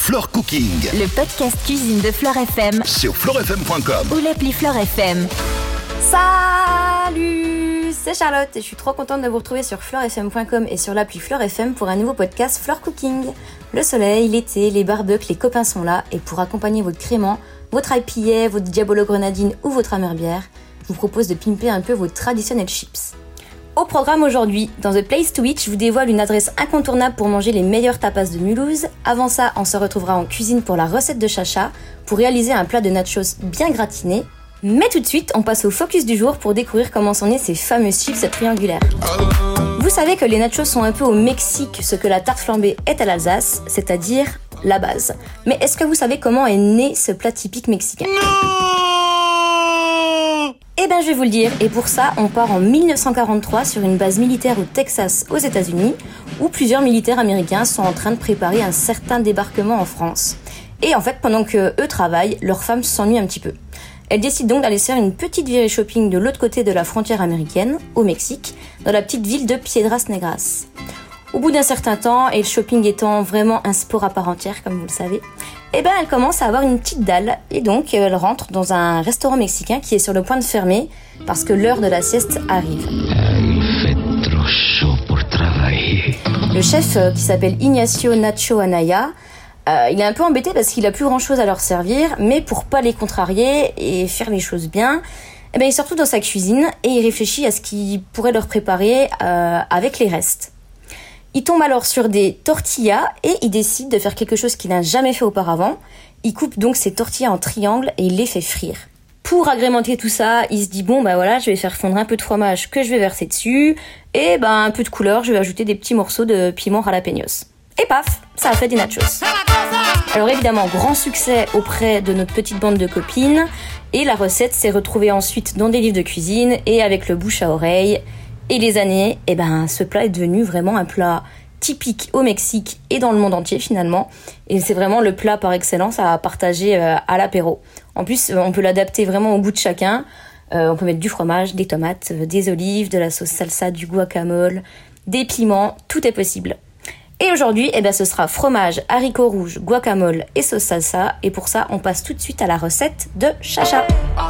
Flore Cooking, le podcast cuisine de Flore FM sur florefm.com ou l'appli Flore FM. Salut, c'est Charlotte et je suis trop contente de vous retrouver sur florefm.com et sur l'appli Flore FM pour un nouveau podcast Flore Cooking. Le soleil, l'été, les barbecues, les copains sont là et pour accompagner votre crément, votre IPA, votre Diabolo Grenadine ou votre Amerbière, je vous propose de pimper un peu vos traditionnels chips. Au programme aujourd'hui, dans The Place to Eat, je vous dévoile une adresse incontournable pour manger les meilleurs tapas de Mulhouse. Avant ça, on se retrouvera en cuisine pour la recette de Chacha, pour réaliser un plat de nachos bien gratiné. Mais tout de suite, on passe au focus du jour pour découvrir comment sont nés ces fameux chips triangulaires. Vous savez que les nachos sont un peu au Mexique ce que la tarte flambée est à l'Alsace, c'est-à-dire la base. Mais est-ce que vous savez comment est né ce plat typique mexicain ? Eh ben je vais vous le dire, et pour ça on part en 1943 sur une base militaire au Texas aux États-Unis où plusieurs militaires américains sont en train de préparer un certain débarquement en France. Et en fait pendant que eux travaillent, leurs femmes s'ennuient un petit peu. Elles décident donc d'aller se faire une petite virée shopping de l'autre côté de la frontière américaine, au Mexique, dans la petite ville de Piedras Negras. Au bout d'un certain temps, et le shopping étant vraiment un sport à part entière, comme vous le savez, eh ben elle commence à avoir une petite dalle, et donc elle rentre dans un restaurant mexicain qui est sur le point de fermer, parce que l'heure de la sieste arrive. Il fait trop chaud pour travailler. Le chef, qui s'appelle Ignacio Nacho Anaya, il est un peu embêté parce qu'il a plus grand chose à leur servir, mais pour pas les contrarier et faire les choses bien, eh ben il sort tout dans sa cuisine et il réfléchit à ce qu'il pourrait leur préparer avec les restes. Il tombe alors sur des tortillas et il décide de faire quelque chose qu'il n'a jamais fait auparavant. Il coupe donc ses tortillas en triangles et il les fait frire. Pour agrémenter tout ça, il se dit bon bah voilà, je vais faire fondre un peu de fromage que je vais verser dessus et un peu de couleur, je vais ajouter des petits morceaux de piment jalapeños. Et paf, ça a fait des nachos. Alors évidemment, grand succès auprès de notre petite bande de copines et la recette s'est retrouvée ensuite dans des livres de cuisine et avec le bouche à oreille. Et les années, ce plat est devenu vraiment un plat typique au Mexique et dans le monde entier finalement. Et c'est vraiment le plat par excellence à partager à l'apéro. En plus, on peut l'adapter vraiment au goût de chacun. On peut mettre du fromage, des tomates, des olives, de la sauce salsa, du guacamole, des piments, tout est possible. Et aujourd'hui, ce sera fromage, haricots rouges, guacamole et sauce salsa. Et pour ça, on passe tout de suite à la recette de Chacha.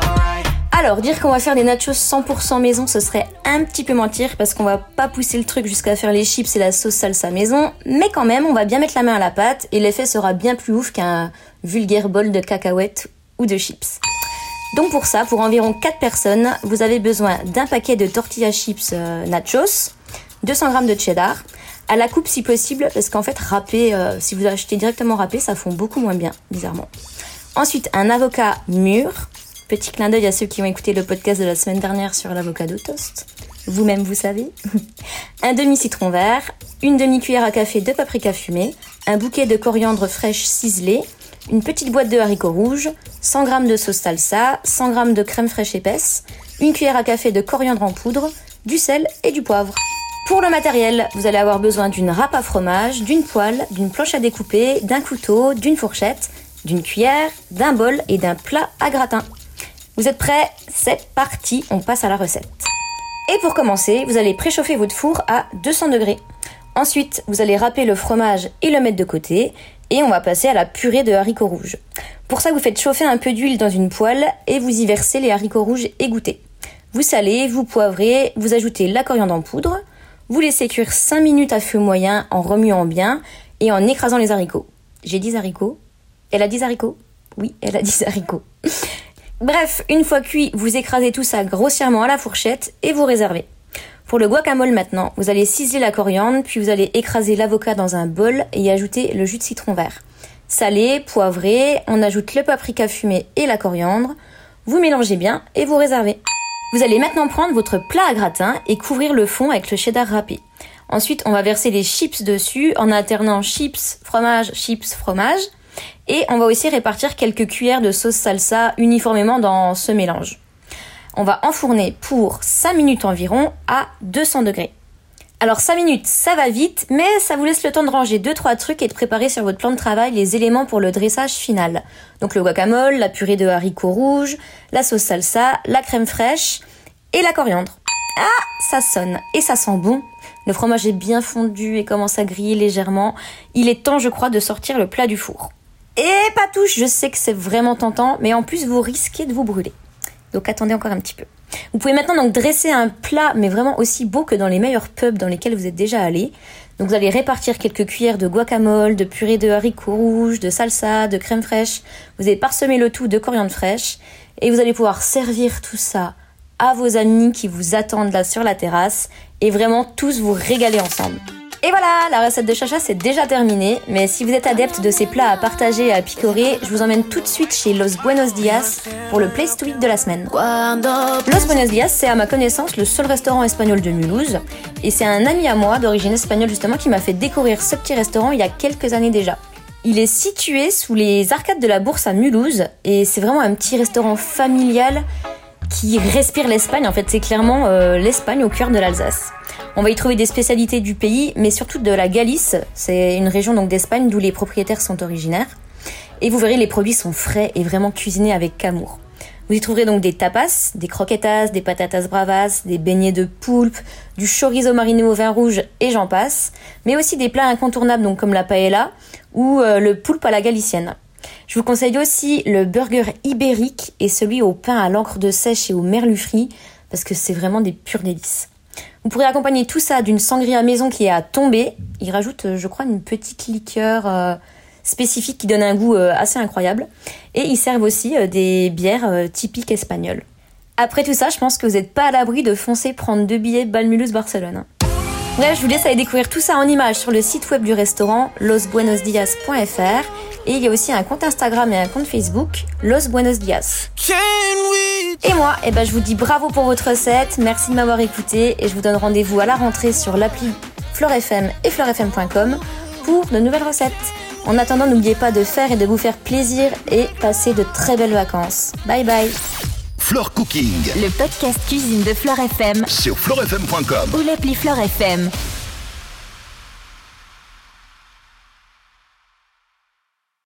Alors, dire qu'on va faire des nachos 100% maison, ce serait un petit peu mentir parce qu'on va pas pousser le truc jusqu'à faire les chips et la sauce salsa maison, mais quand même, on va bien mettre la main à la pâte et l'effet sera bien plus ouf qu'un vulgaire bol de cacahuètes ou de chips. Donc pour ça, pour environ 4 personnes, vous avez besoin d'un paquet de tortilla chips nachos, 200 g de cheddar, à la coupe si possible, parce qu'en fait, râpé, si vous achetez directement râpé, ça fond beaucoup moins bien, bizarrement. Ensuite, un avocat mûr. Petit clin d'œil à ceux qui ont écouté le podcast de la semaine dernière sur l'avocado toast. Vous-même, vous savez. Un demi-citron vert, une demi-cuillère à café de paprika fumé, un bouquet de coriandre fraîche ciselée, une petite boîte de haricots rouges, 100 g de sauce salsa, 100 g de crème fraîche épaisse, une cuillère à café de coriandre en poudre, du sel et du poivre. Pour le matériel, vous allez avoir besoin d'une râpe à fromage, d'une poêle, d'une planche à découper, d'un couteau, d'une fourchette, d'une cuillère, d'un bol et d'un plat à gratin. Vous êtes prêts ? C'est parti, on passe à la recette. Et pour commencer, vous allez préchauffer votre four à 200 degrés. Ensuite, vous allez râper le fromage et le mettre de côté. Et on va passer à la purée de haricots rouges. Pour ça, vous faites chauffer un peu d'huile dans une poêle et vous y versez les haricots rouges égouttés. Vous salez, vous poivrez, vous ajoutez la coriandre en poudre. Vous laissez cuire 5 minutes à feu moyen en remuant bien et en écrasant les haricots. J'ai dit haricots ? Elle a dit haricots ? Oui, elle a dit haricots. Bref, une fois cuit, vous écrasez tout ça grossièrement à la fourchette et vous réservez. Pour le guacamole maintenant, vous allez ciseler la coriandre, puis vous allez écraser l'avocat dans un bol et y ajouter le jus de citron vert. Salé, poivré, on ajoute le paprika fumé et la coriandre. Vous mélangez bien et vous réservez. Vous allez maintenant prendre votre plat à gratin et couvrir le fond avec le cheddar râpé. Ensuite, on va verser les chips dessus en alternant chips, fromage. Et on va aussi répartir quelques cuillères de sauce salsa uniformément dans ce mélange. On va enfourner pour 5 minutes environ à 200 degrés. Alors 5 minutes, ça va vite, mais ça vous laisse le temps de ranger 2-3 trucs et de préparer sur votre plan de travail les éléments pour le dressage final. Donc le guacamole, la purée de haricots rouges, la sauce salsa, la crème fraîche et la coriandre. Ah, ça sonne et ça sent bon. Le fromage est bien fondu et commence à griller légèrement. Il est temps, je crois, de sortir le plat du four. Et pas touche, je sais que c'est vraiment tentant, mais en plus vous risquez de vous brûler. Donc attendez encore un petit peu. Vous pouvez maintenant donc dresser un plat, mais vraiment aussi beau que dans les meilleurs pubs dans lesquels vous êtes déjà allé. Donc vous allez répartir quelques cuillères de guacamole, de purée de haricots rouges, de salsa, de crème fraîche. Vous allez parsemer le tout de coriandre fraîche. Et vous allez pouvoir servir tout ça à vos amis qui vous attendent là sur la terrasse. Et vraiment tous vous régaler ensemble. Et voilà, la recette de Chacha c'est déjà terminée, mais si vous êtes adepte de ces plats à partager et à picorer, je vous emmène tout de suite chez Los Buenos Dias pour le Place to Eat de la semaine. Los Buenos Dias, c'est à ma connaissance le seul restaurant espagnol de Mulhouse, et c'est un ami à moi d'origine espagnole justement qui m'a fait découvrir ce petit restaurant il y a quelques années déjà. Il est situé sous les arcades de la Bourse à Mulhouse, et c'est vraiment un petit restaurant familial qui respire l'Espagne. En fait, c'est clairement l'Espagne au cœur de l'Alsace. On va y trouver des spécialités du pays, mais surtout de la Galice. C'est une région donc d'Espagne d'où les propriétaires sont originaires. Et vous verrez, les produits sont frais et vraiment cuisinés avec amour. Vous y trouverez donc des tapas, des croquetas, des patatas bravas, des beignets de poulpe, du chorizo mariné au vin rouge et j'en passe. Mais aussi des plats incontournables donc comme la paella ou le poulpe à la galicienne. Je vous conseille aussi le burger ibérique et celui au pain à l'encre de sèche et au merlu frit parce que c'est vraiment des purs délices. Vous pourrez accompagner tout ça d'une sangria maison qui est à tomber. Ils rajoutent, je crois, une petite liqueur spécifique qui donne un goût assez incroyable. Et ils servent aussi des bières typiques espagnoles. Après tout ça, je pense que vous n'êtes pas à l'abri de foncer prendre 2 billets Balmulhouse-Barcelone. Bref, je vous laisse aller découvrir tout ça en images sur le site web du restaurant losbuenosdias.fr. Et il y a aussi un compte Instagram et un compte Facebook, Los Buenos Dias. Et moi, je vous dis bravo pour votre recette, merci de m'avoir écouté et je vous donne rendez-vous à la rentrée sur l'appli Fleur FM et fleurfm.com pour de nouvelles recettes. En attendant, n'oubliez pas de faire et de vous faire plaisir et passez de très belles vacances. Bye bye. Fleur Cooking, le podcast cuisine de Fleur FM sur fleurfm.com ou l'appli Fleur FM.